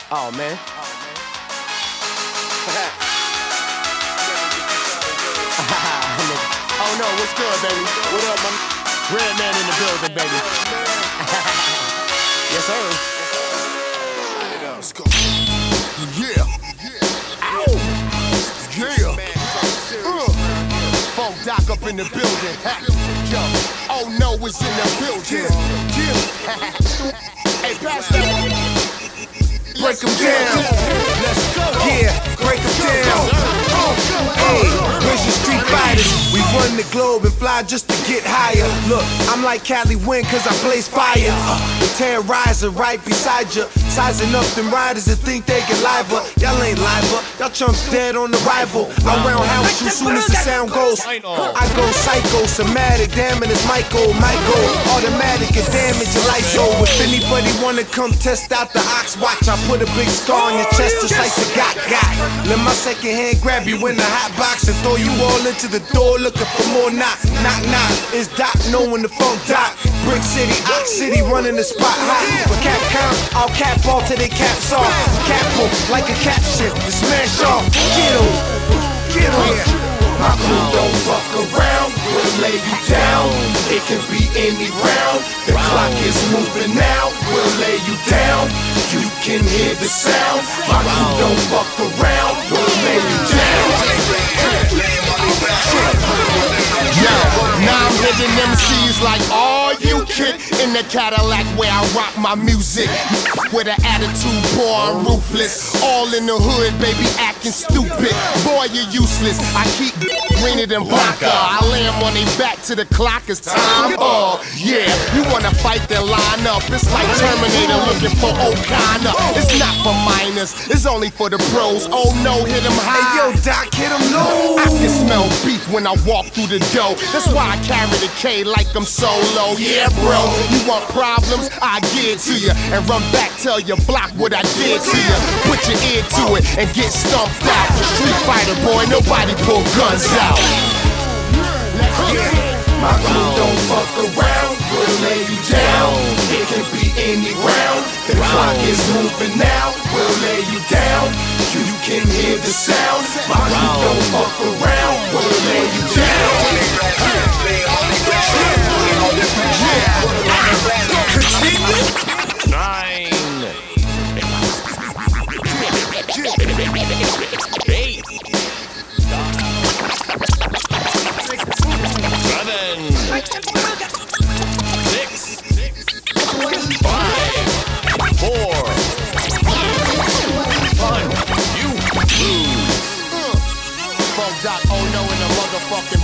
Oh man. Oh no, what's good, baby? What up, man? Red man in the building, baby. Yes, sir. Let's go. Yeah. Ow. Yeah. Funk Doc up in the building. Yo. Oh no, it's in the building. Yeah. Hey, pass that. Break them down. Let's go. Yeah, break them down. Hey, where's your street fighters? We run the globe and fly just to get higher. Look, I'm like Cali Wind cause I blaze fire. The terrorizer right beside you. Sizing up them riders that think they get liver. Y'all ain't liver, y'all chumps dead on arrival. I roundhouse you soon as the sound goes. I go psycho, somatic, damn it, it's Michael. Automatic and damage your life so. If anybody wanna come test out the ox, watch, I put a big scar on your chest just like the got. Let my second hand grab you in the hot box and throw you all into the door looking for more knock. It's Doc knowing the Funk Doc. Brick City, Ox City running the spot hot. For cap count, I'll cap all till they caps off. Cap em like a caption, the smash off. Get em. My crew don't fuck around, we'll lay you down. It can be any round. The clock is moving now, we'll lay you down. You can hear the sound. My crew don't fuck around, we'll lay you down. Now I'm hitting MCs like, all you kid in the Cadillac where I rock my music. With an attitude, boy, I'm ruthless. All in the hood, baby, acting stupid. Boy, you're useless. I keep greener than Blanca. I lay 'em on their back to the clock. It's time. Yeah, you wanna fight, then line up. It's like Terminator looking for O'Connor. It's not for minors, it's only for the pros. Oh no, hit 'em high. Hey yo, Doc, hit him low. I can smell beef when I walk through the door. That's why I carry the K like I'm solo. Yeah, bro, you want problems? I give it to you. And run back, tell your block what I did to you. Put your ear to it and get stumped out. Street fighter, boy, nobody pull guns out. My crew don't fuck around, we'll lay you down. It can be any round. The clock is moving now, we'll lay you down. You can hear the sound. My crew don't fuck around, we'll lay you down. Nine. 8. 7. 6. 5. 4. 1. You lose. Funk Doc, oh no, in the motherfucking